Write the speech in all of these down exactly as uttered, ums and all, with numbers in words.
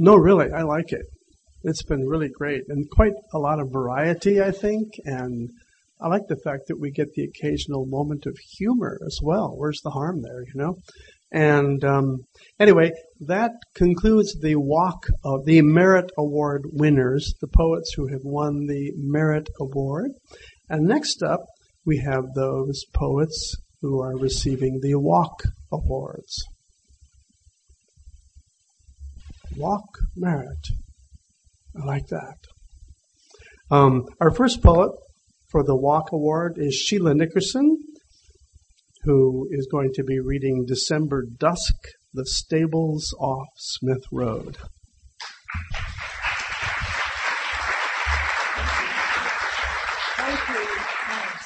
No, really, I like it. It's been really great and quite a lot of variety, I think. And I like the fact that we get the occasional moment of humor as well. Where's the harm there, you know? And um, anyway, that concludes the walk of the Merit Award winners, the poets who have won the Merit Award. And next up, we have those poets who are receiving the Walk Awards. Walk Merit. I like that. Um, our first poet for the Walk Award is Sheila Nickerson, who is going to be reading December Dusk, The Stables Off Smith Road. Thank you. Thanks.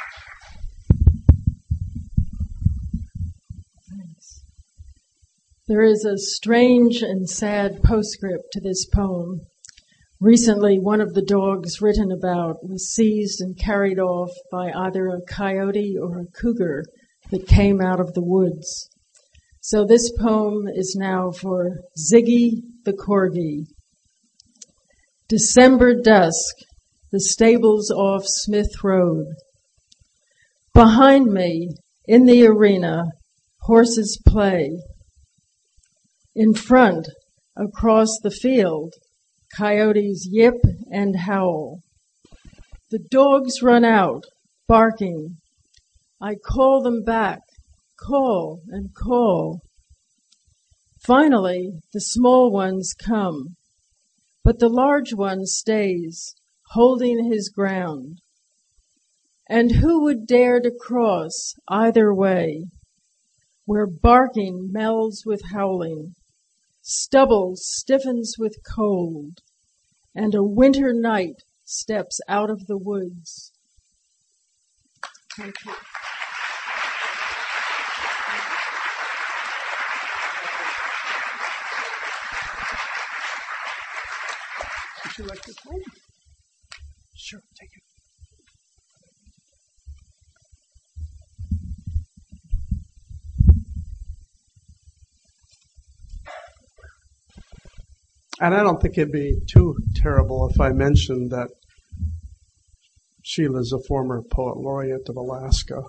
Thanks. There is a strange and sad postscript to this poem. Recently, one of the dogs written about was seized and carried off by either a coyote or a cougar that came out of the woods. So this poem is now for Ziggy the Corgi. December dusk, the stables off Smith Road. Behind me, in the arena, horses play. In front, across the field, coyotes yip and howl. The dogs run out, barking. I call them back, call and call. Finally, the small ones come, but the large one stays, holding his ground. And who would dare to cross either way, where barking melds with howling, stubble stiffens with cold, and a winter night steps out of the woods? Thank you. Would you like this one? Sure, take it. And I don't think it'd be too terrible if I mentioned that Sheila's a former poet laureate of Alaska.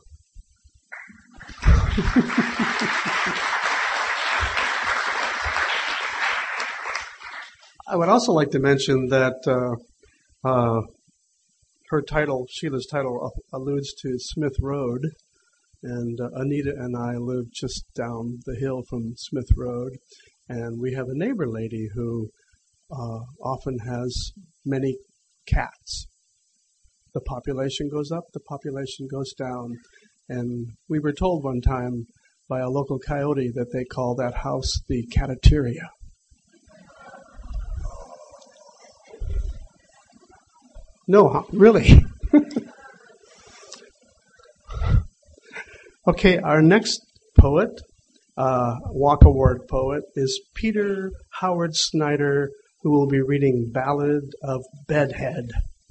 I would also like to mention that uh, uh, her title, Sheila's title, alludes to Smith Road, and uh, Anita and I live just down the hill from Smith Road, and we have a neighbor lady who uh, often has many cats. The population goes up, the population goes down, and we were told one time by a local coyote that they call that house the Catateria. No, really. Okay, our next poet, uh, Walk Award poet, is Peter Howard Snyder, who will be reading Ballad of Bedhead.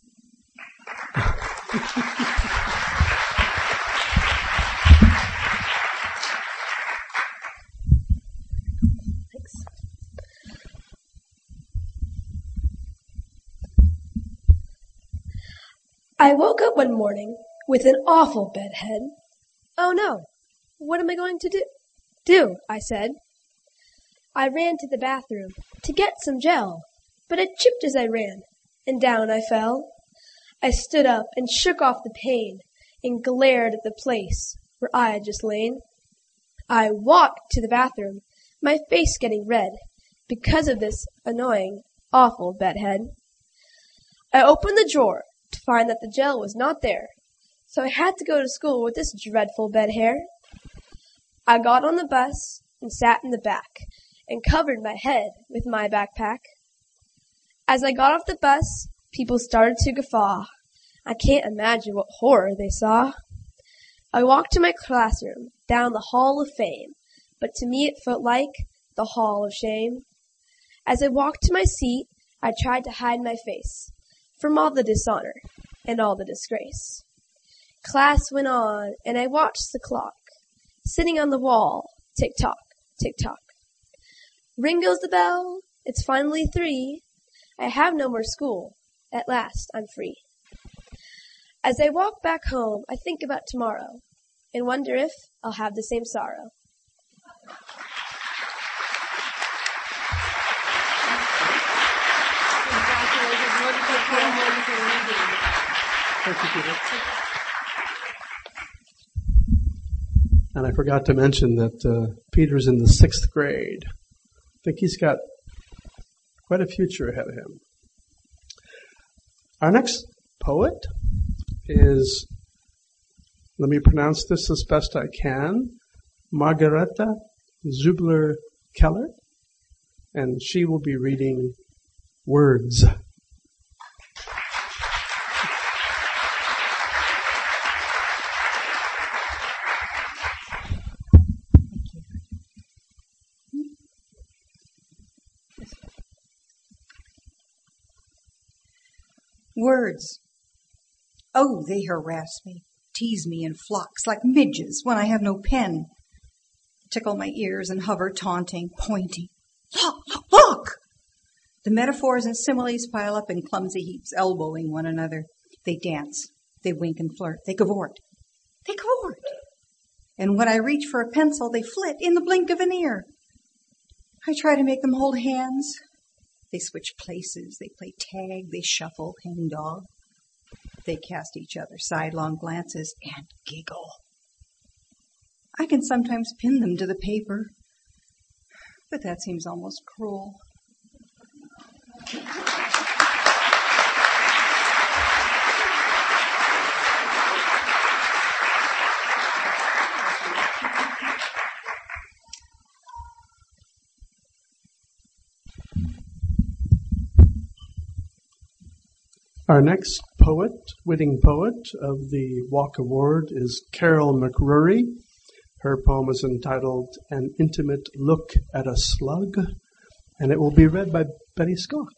I woke up one morning with an awful bedhead. Oh no, what am I going to do? Do, I said. I ran to the bathroom to get some gel, but it chipped as I ran, and down I fell. I stood up and shook off the pain and glared at the place where I had just lain. I walked to the bathroom, my face getting red because of this annoying, awful bedhead. I opened the drawer to find that the gel was not there, so I had to go to school with this dreadful bed hair. I got on the bus and sat in the back and covered my head with my backpack. As I got off the bus, people started to guffaw. I can't imagine what horror they saw. I walked to my classroom down the Hall of Fame, but to me it felt like the Hall of Shame. As I walked to my seat, I tried to hide my face from all the dishonor and all the disgrace. Class went on, and I watched the clock sitting on the wall, tick-tock, tick-tock. Ring goes the bell, It's finally three. I have no more school. At last, I'm free. As I walk back home, I think about tomorrow and wonder if I'll have the same sorrow. Thank you, Peter. And I forgot to mention that uh, Peter's in the sixth grade. I think he's got quite a future ahead of him. Our next poet is, let me pronounce this as best I can, Margareta Zubler-Keller, and she will be reading Words. Words. Oh, they harass me, tease me in flocks like midges when I have no pen. Tickle my ears and hover taunting, pointing. Look, look, look! The metaphors and similes pile up in clumsy heaps, elbowing one another. They dance, they wink and flirt, they cavort, they cavort. And when I reach for a pencil, they flit in the blink of an ear. I try to make them hold hands. They switch places, they play tag, they shuffle, hang dog. They cast each other sidelong glances and giggle. I can sometimes pin them to the paper, but that seems almost cruel. Our next poet, winning poet of the Walk Award is Carol McRury. Her poem is entitled An Intimate Look at a Slug, and it will be read by Betty Scott.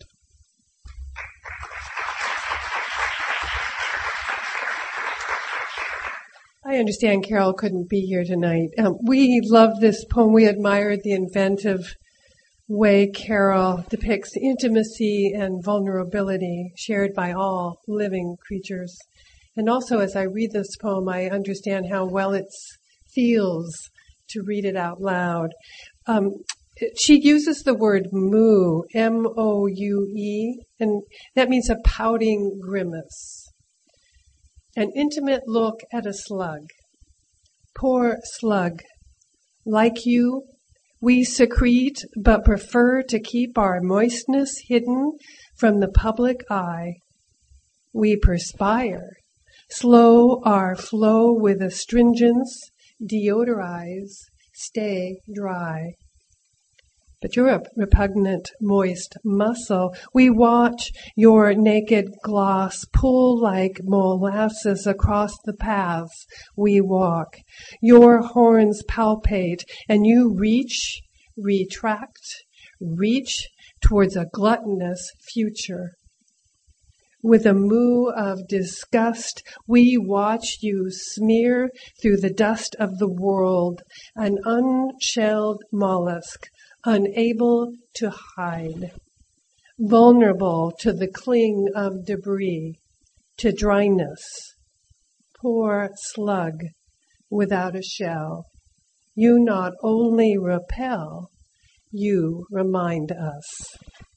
I understand Carol couldn't be here tonight. Um, we love this poem. We admired the inventive way Carol depicts intimacy and vulnerability shared by all living creatures. And also, as I read this poem, I understand how well it feels to read it out loud. Um, she uses the word moo, M O U E, and that means a pouting grimace. An intimate look at a slug. Poor slug. Like you, we secrete but prefer to keep our moistness hidden from the public eye. We perspire, slow our flow with astringence, deodorize, stay dry. But you're a repugnant, moist muscle. We watch your naked gloss pull like molasses across the paths we walk. Your horns palpate, and you reach, retract, reach towards a gluttonous future. With a moo of disgust, we watch you smear through the dust of the world, an unshelled mollusk, unable to hide, vulnerable to the cling of debris, to dryness. Poor slug without a shell. You not only repel, you remind us.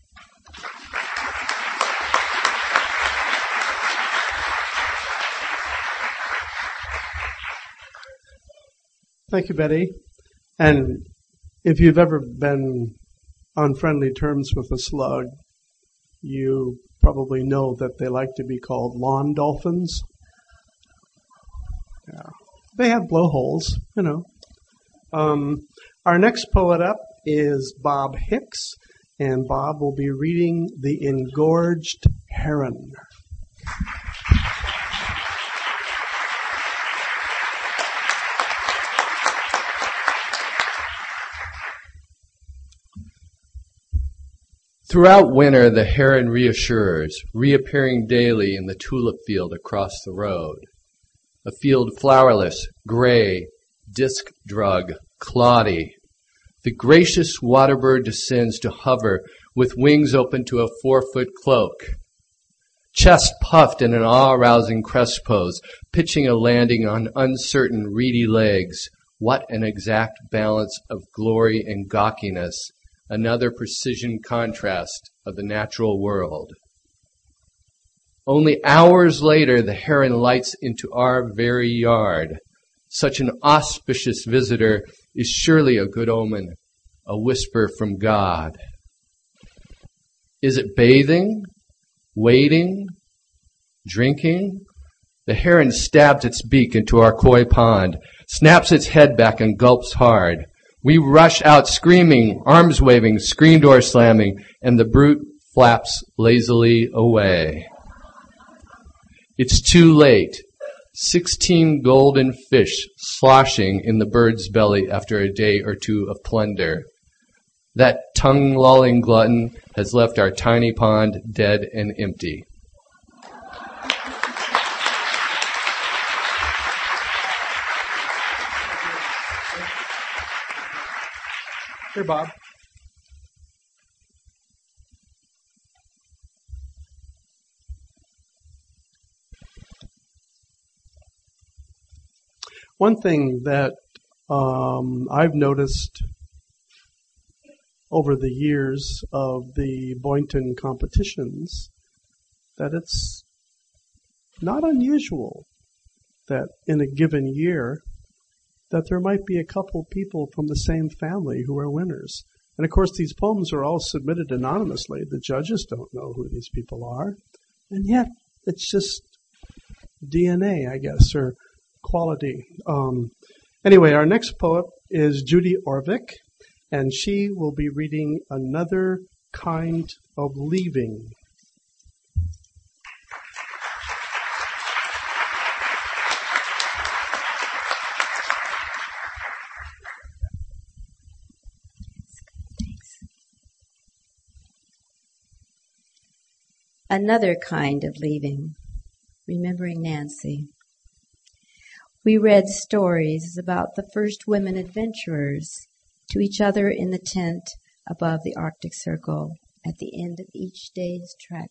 Thank you, Betty. And if you've ever been on friendly terms with a slug, you probably know that they like to be called lawn dolphins. Yeah. They have blowholes, you know. Um, our next poet up is Bob Hicks, and Bob will be reading The Engorged Heron. Throughout winter, the heron reassures, reappearing daily in the tulip field across the road. A field flowerless, gray, disc drug, cloddy. The gracious water bird descends to hover with wings open to a four-foot cloak. Chest puffed in an awe-arousing crest pose, pitching a landing on uncertain, reedy legs. What an exact balance of glory and gawkiness, another precision contrast of the natural world. Only hours later, the heron lights into our very yard. Such an auspicious visitor is surely a good omen, a whisper from God. Is it bathing, wading, drinking? The heron stabs its beak into our koi pond, snaps its head back and gulps hard. We rush out screaming, arms waving, screen door slamming, and the brute flaps lazily away. It's too late. Sixteen golden fish sloshing in the bird's belly after a day or two of plunder. That tongue-lolling glutton has left our tiny pond dead and empty. Here, Bob. One thing that um, I've noticed over the years of the Boynton competitions, that it's not unusual that in a given year that there might be a couple people from the same family who are winners. And of course these poems are all submitted anonymously. The judges don't know who these people are. And yet it's just D N A, I guess, or quality. Um, anyway, our next poet is Judy Orvik, and she will be reading Another Kind of Leaving. Another Kind of Leaving, remembering Nancy. We read stories about the first women adventurers to each other in the tent above the Arctic Circle at the end of each day's trek.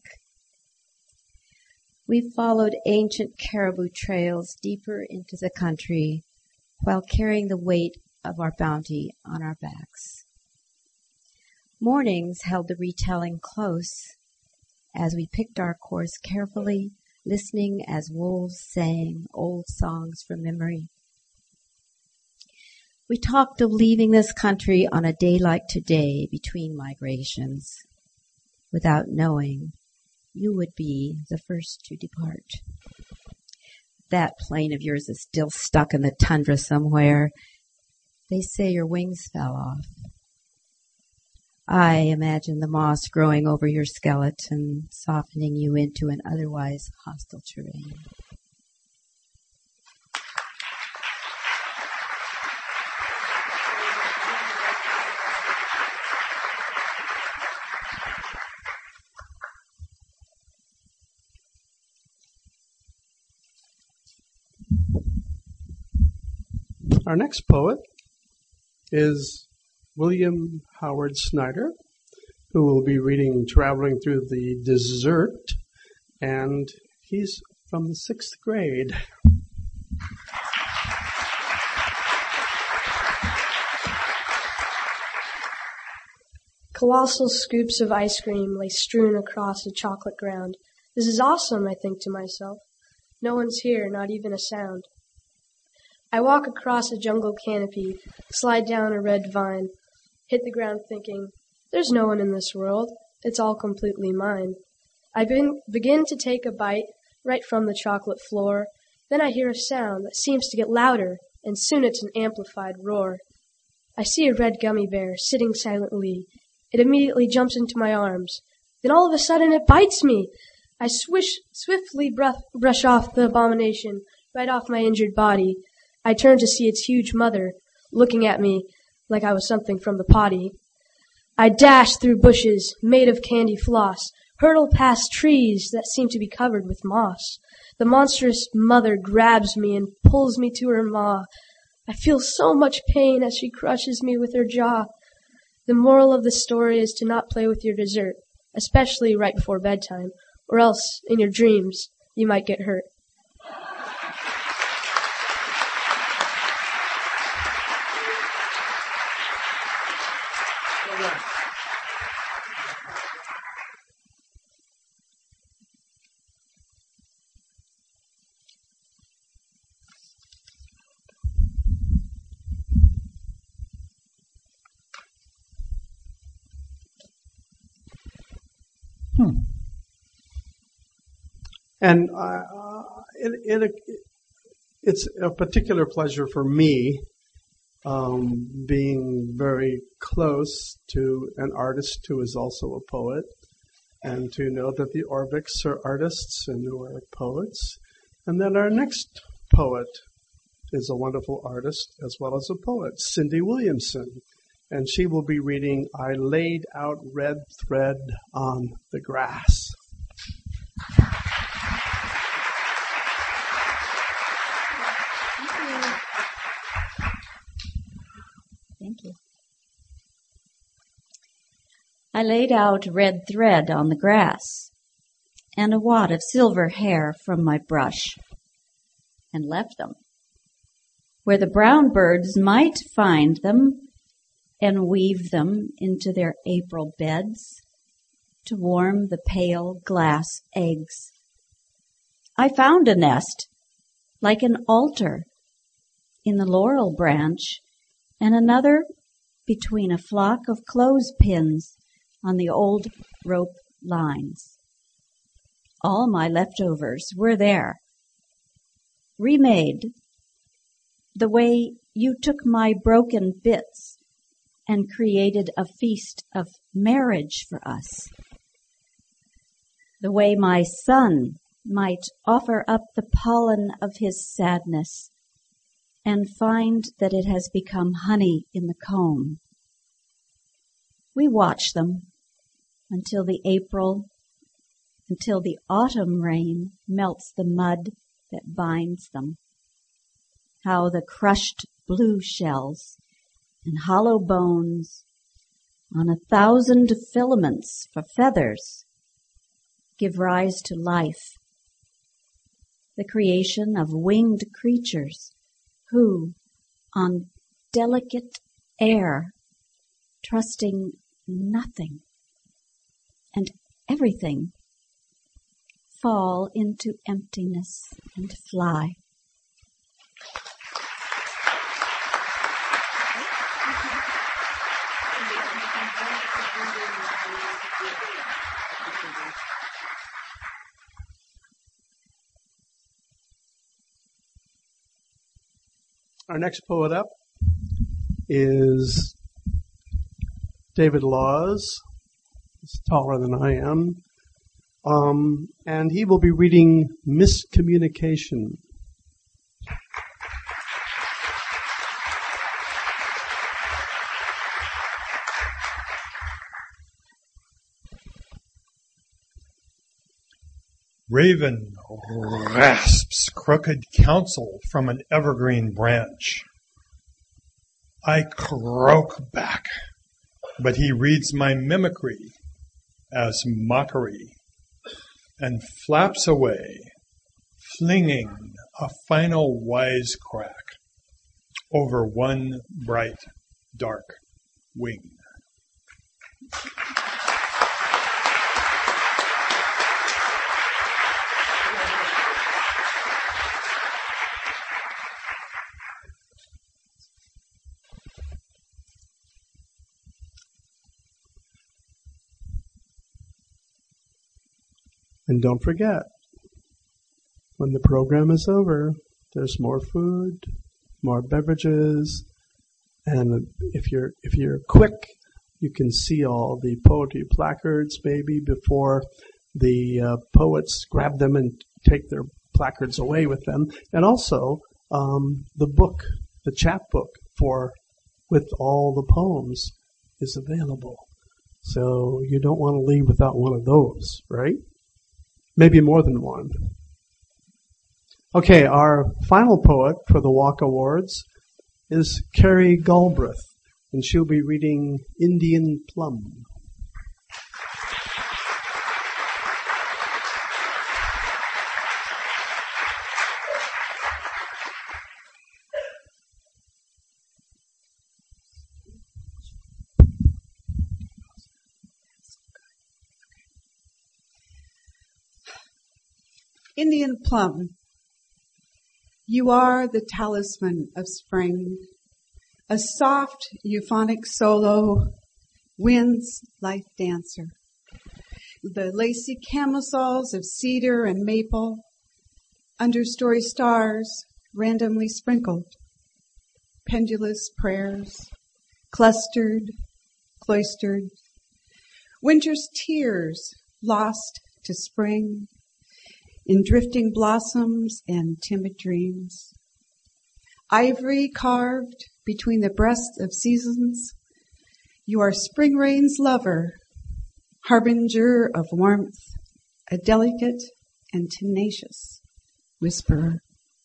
We followed ancient caribou trails deeper into the country while carrying the weight of our bounty on our backs. Mornings held the retelling close as we picked our course carefully, listening as wolves sang old songs from memory. We talked of leaving this country on a day like today between migrations, without knowing you would be the first to depart. That plane of yours is still stuck in the tundra somewhere. They say your wings fell off. I imagine the moss growing over your skeleton, softening you into an otherwise hostile terrain. Our next poet is William Howard Snyder, who will be reading Traveling Through the Desert, and he's from the sixth grade. Colossal scoops of ice cream lay strewn across the chocolate ground. This is awesome, I think to myself. No one's here, not even a sound. I walk across a jungle canopy, slide down a red vine, hit the ground thinking, there's no one in this world. It's all completely mine. I begin, begin to take a bite right from the chocolate floor. Then I hear a sound that seems to get louder, and soon it's an amplified roar. I see a red gummy bear sitting silently. It immediately jumps into my arms. Then all of a sudden it bites me. I swish, swiftly brush, brush off the abomination right off my injured body. I turn to see its huge mother, looking at me like I was something from the potty. I dash through bushes made of candy floss, hurtle past trees that seem to be covered with moss. The monstrous mother grabs me and pulls me to her maw. I feel so much pain as she crushes me with her jaw. The moral of the story is to not play with your dessert, especially right before bedtime, or else, in your dreams, you might get hurt. Hmm. And uh, it, it, it's a particular pleasure for me, um, being very close to an artist who is also a poet, and to know that the Orvicks are artists and who are poets, and that our next poet is a wonderful artist as well as a poet, Cindy Williamson. And she will be reading I Laid Out Red Thread on the Grass. Thank you. I laid out red thread on the grass and a wad of silver hair from my brush and left them where the brown birds might find them and weave them into their April beds to warm the pale glass eggs. I found a nest like an altar in the laurel branch and another between a flock of clothespins on the old rope lines. All my leftovers were there, remade the way you took my broken bits and created a feast of marriage for us. The way my son might offer up the pollen of his sadness and find that it has become honey in the comb. We watch them until the April, until the autumn rain melts the mud that binds them. How the crushed blue shells and hollow bones on a thousand filaments for feathers give rise to life, the creation of winged creatures who, on delicate air, trusting nothing and everything, fall into emptiness and fly. Our next poet up is David Laws. He's taller than I am. Um, and he will be reading Miscommunication. Raven rasps crooked counsel from an evergreen branch. I croak back, but he reads my mimicry as mockery and flaps away, flinging a final wisecrack over one bright, dark wing. And don't forget, when the program is over, there's more food, more beverages, and if you're if you're quick, you can see all the poetry placards maybe before the uh, poets grab them and take their placards away with them, and also um, the book, the chapbook for with all the poems is available. So you don't want to leave without one of those, right? Maybe more than one. Okay, our final poet for the Walk Awards is Carrie Galbraith. and she'll be reading Indian Plum. Indian Plum, you are the talisman of spring, a soft euphonic solo, wind's life dancer. The lacy camisoles of cedar and maple, understory stars randomly sprinkled, pendulous prayers, clustered, cloistered, winter's tears lost to spring, in drifting blossoms and timid dreams. Ivory carved between the breasts of seasons, you are spring rain's lover, harbinger of warmth, a delicate and tenacious whisperer.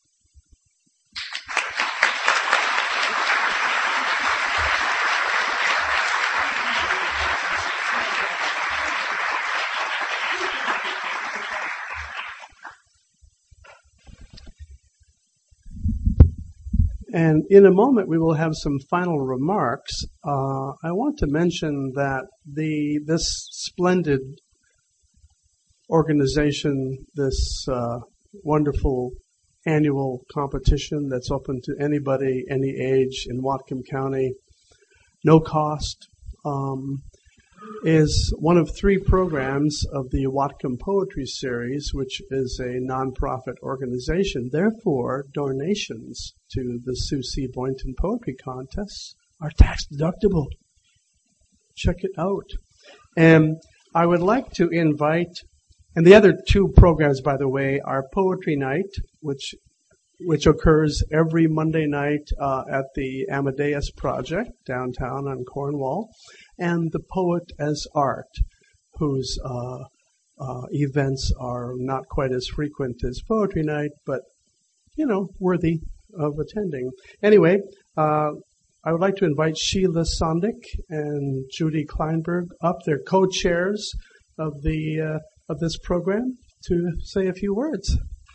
And in a moment, we will have some final remarks. Uh, I want to mention that the this splendid organization, this uh, wonderful annual competition that's open to anybody, any age in Whatcom County, no cost, um, is one of three programs of the Whatcom Poetry Series, which is a nonprofit organization. Therefore, donations to the Sue C. Boynton Poetry Contests are tax deductible. Check it out. And I would like to invite, and the other two programs, by the way, are Poetry Night, which which occurs every Monday night uh, at the Amadeus Project downtown on Cornwall, and the Poet as Art, whose uh, uh, events are not quite as frequent as Poetry Night, but, you know, worthy of attending. Anyway, uh, I would like to invite Sheila Sondick and Judy Kleinberg up. They're co-chairs of the uh, of this program to say a few words.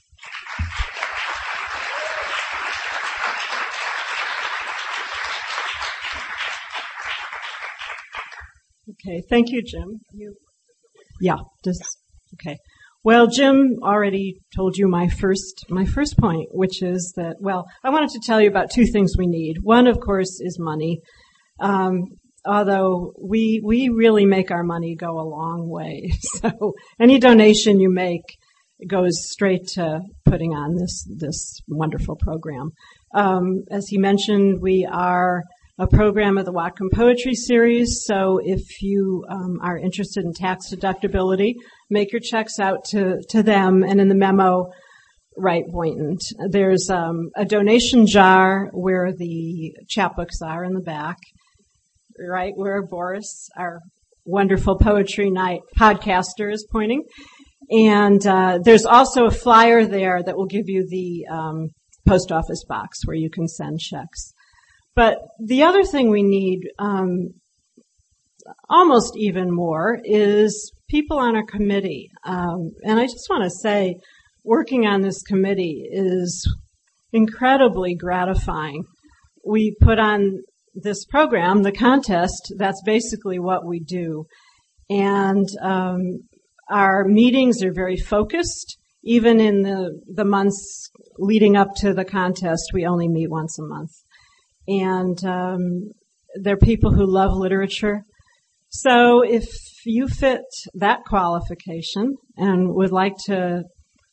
Okay, thank you, Jim. You, yeah, just okay. Well, Jim already told you my first my first point, which is that, well, I wanted to tell you about two things we need. One, of course, is money. Um, although we we really make our money go a long way. So any donation you make goes straight to putting on this this wonderful program. Um, as he mentioned, we are a program of the Whatcom Poetry Series, so if you um, are interested in tax deductibility, make your checks out to, to them, and in the memo, write Boynton. There's um, a donation jar where the chapbooks are in the back, right where Boris, our wonderful Poetry Night podcaster, is pointing. And uh, there's also a flyer there that will give you the um, post office box where you can send checks. But the other thing we need, um, almost even more, is people on our committee. Um, and I just want to say, working on this committee is incredibly gratifying. We put on this program, the contest. That's basically what we do. And um, our meetings are very focused. Even in the, the months leading up to the contest, we only meet once a month. And um, they're people who love literature. So if you fit that qualification and would like to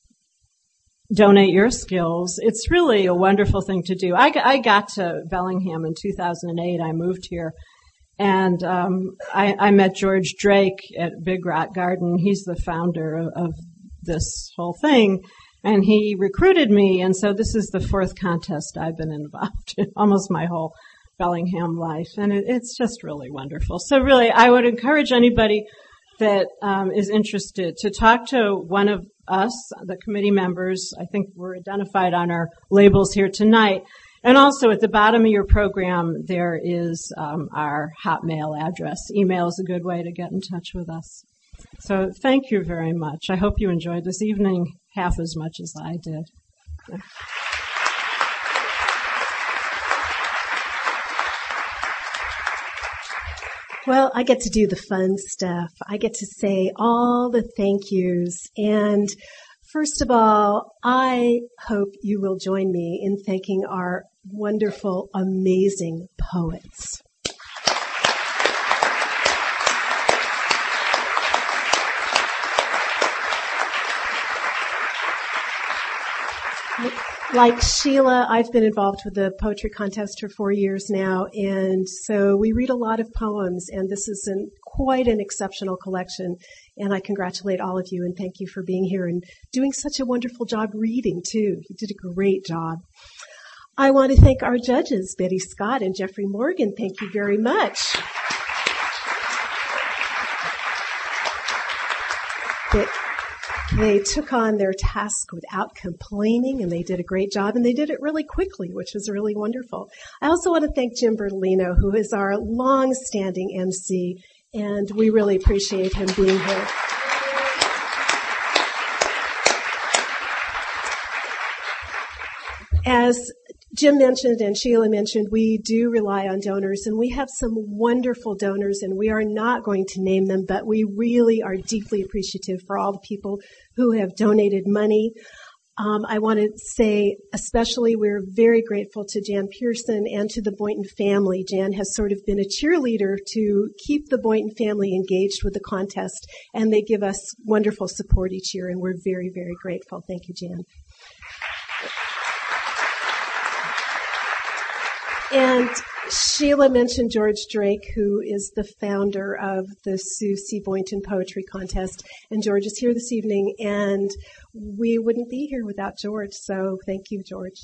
donate your skills, it's really a wonderful thing to do. I, I got to Bellingham in two thousand eight. I moved here. And um, I, I met George Drake at Big Rock Garden. He's the founder of, of this whole thing. And he recruited me, and so this is the fourth contest I've been involved in, almost my whole Bellingham life, and it, it's just really wonderful. So really, I would encourage anybody that um, is interested to talk to one of us, the committee members. I think we're identified on our labels here tonight, And also at the bottom of your program, there is um, our Hotmail address. Email is a good way to get in touch with us. So thank you very much. I hope you enjoyed this evening half as much as I did. Well, I get to do the fun stuff. I get to say all the thank yous. And first of all, I hope you will join me in thanking our wonderful, amazing poets. Like Sheila, I've been involved with the poetry contest for four years now, and so we read a lot of poems, and this is an, quite an exceptional collection, and I congratulate all of you and thank you for being here and doing such a wonderful job reading, too. You did a great job. I want to thank our judges, Betty Scott and Jeffrey Morgan. Thank you very much. They, They took on their task without complaining, and they did a great job, and they did it really quickly, which was really wonderful. I also want to thank Jim Bertolino, who is our long-standing M C, and we really appreciate him being here. As Jim mentioned and Sheila mentioned, we do rely on donors, and we have some wonderful donors, and we are not going to name them, but we really are deeply appreciative for all the people who have donated money. Um, I want to say especially we're very grateful to Jan Pearson and to the Boynton family. Jan has sort of been a cheerleader to keep the Boynton family engaged with the contest, and they give us wonderful support each year, and we're very, very grateful. Thank you, Jan. And Sheila mentioned George Drake, who is the founder of the Sue C. Boynton Poetry Contest. And George is here this evening, and we wouldn't be here without George. So thank you, George.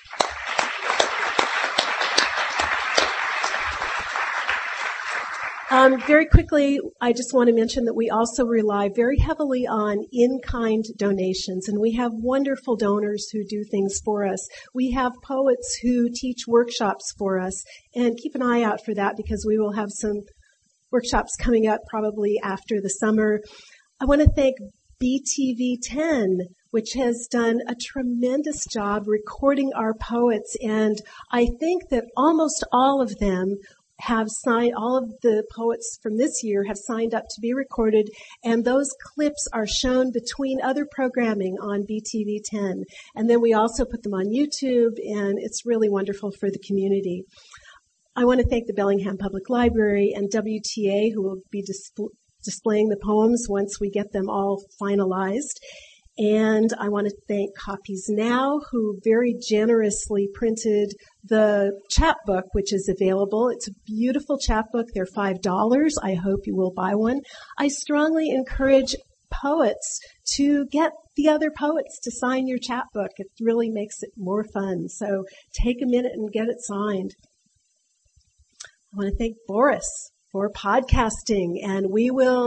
Um, very quickly, I just want to mention that we also rely very heavily on in-kind donations, and we have wonderful donors who do things for us. We have poets who teach workshops for us, and keep an eye out for that because we will have some workshops coming up probably after the summer. I want to thank B T V ten, which has done a tremendous job recording our poets, and I think that almost all of them have signed, all of the poets from this year have signed up to be recorded, and those clips are shown between other programming on B T V ten. And then we also put them on YouTube, and it's really wonderful for the community. I want to thank the Bellingham Public Library and W T A, who will be displ- displaying the poems once we get them all finalized. And I want to thank Copies Now, who very generously printed the chapbook, which is available. It's a beautiful chapbook. They're five dollars. I hope you will buy one. I strongly encourage poets to get the other poets to sign your chapbook. It really makes it more fun. So take a minute and get it signed. I want to thank Boris for podcasting, and we will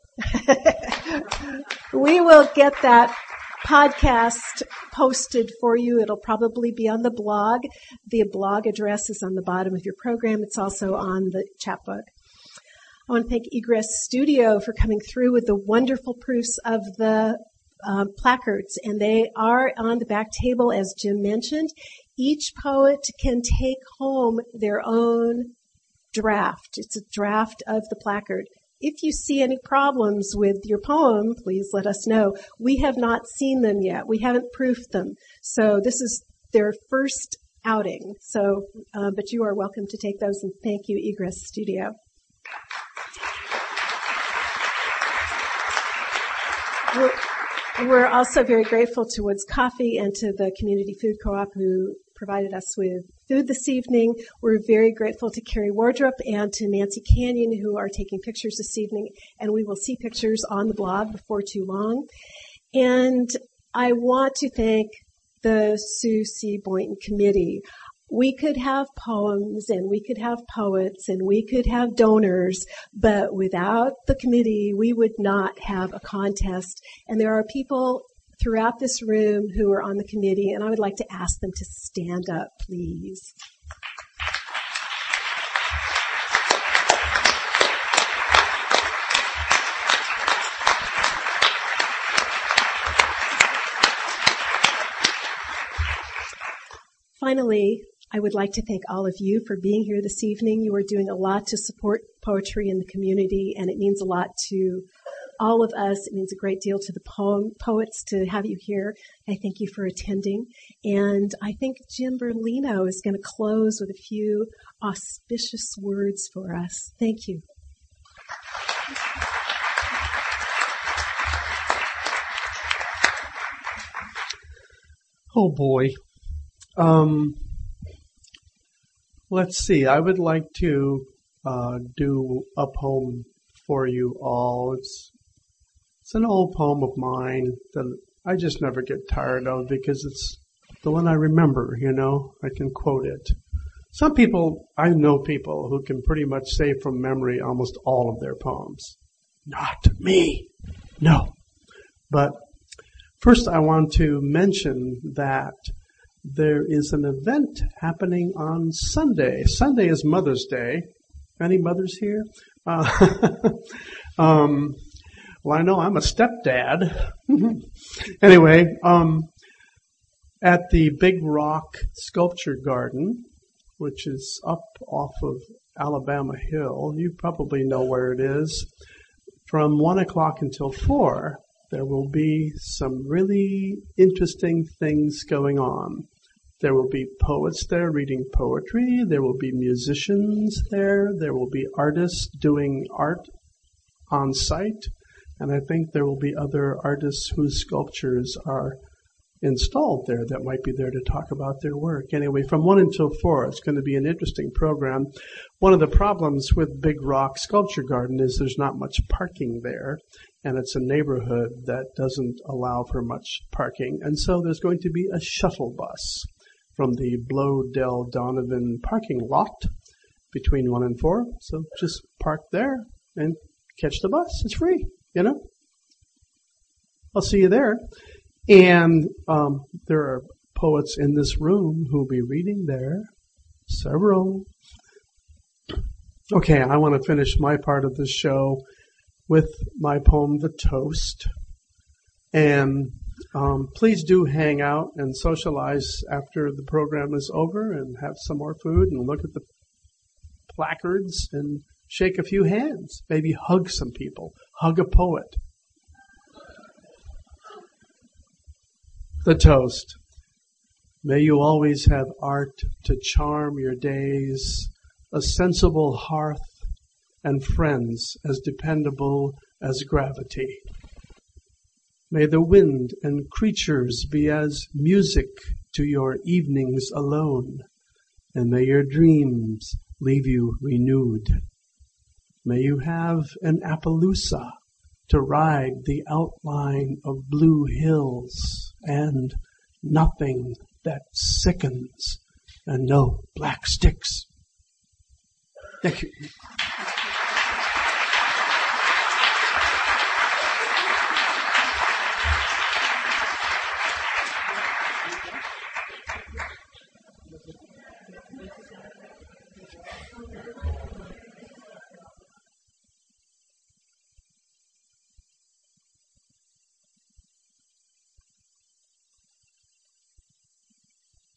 we will get that podcast posted for you. It'll probably be on the blog. The blog address is on the bottom of your program. It's also on the chapbook. I want to thank Egress Studio for coming through with the wonderful proofs of the uh, placards, and they are on the back table, as Jim mentioned. Each poet can take home their own draft. It's a draft of the placard. If you see any problems with your poem, please let us know. We have not seen them yet. We haven't proofed them. So this is their first outing. So, uh, but you are welcome to take those, and thank you, Egress Studio. We're, we're also very grateful to Woods Coffee and to the Community Food Co-op who provided us with food this evening. We're very grateful to Carrie Wardrop and to Nancy Canyon, who are taking pictures this evening, and we will see pictures on the blog before too long. And I want to thank the Sue C. Boynton Committee. We could have poems, and we could have poets, and we could have donors, but without the committee, we would not have a contest. And there are people throughout this room who are on the committee, and I would like to ask them to stand up, please. Finally, I would like to thank all of you for being here this evening. You are doing a lot to support poetry in the community, and it means a lot to all of us. It means a great deal to the poem, poets to have you here. I thank you for attending. And I think Jim Berlino is going to close with a few auspicious words for us. Thank you. Oh boy. Um, let's see. I would like to uh, do a poem for you all. It's it's an old poem of mine that I just never get tired of because it's the one I remember. You know, I can quote it. Some people, I know people who can pretty much say from memory almost all of their poems. Not me. No. But first, I want to mention that there is an event happening on Sunday. Sunday is Mother's Day. Any mothers here? Uh, um, well, I know I'm a stepdad. Anyway, um, at the Big Rock Sculpture Garden, which is up off of Alabama Hill, you probably know where it is, from one o'clock until four, there will be some really interesting things going on. There will be poets there reading poetry. There will be musicians there. There will be artists doing art on site. And I think there will be other artists whose sculptures are installed there that might be there to talk about their work. Anyway, from one until four, it's going to be an interesting program. One of the problems with Big Rock Sculpture Garden is there's not much parking there, and it's a neighborhood that doesn't allow for much parking. And so there's going to be a shuttle bus from the Blow-Dell Donovan parking lot between one and four. So just park there and catch the bus. It's free, you know. I'll see you there. And um, there are poets in this room who will be reading there. Several. Okay, I want to finish my part of the show with my poem, The Toast. And um, please do hang out and socialize after the program is over and have some more food and look at the placards and shake a few hands. Maybe hug some people. Hug a poet. The Toast. May you always have art to charm your days, a sensible hearth, and friends as dependable as gravity. May the wind and creatures be as music to your evenings alone, and may your dreams leave you renewed. May you have an Appaloosa to ride the outline of blue hills and nothing that sickens and no black sticks. Thank you.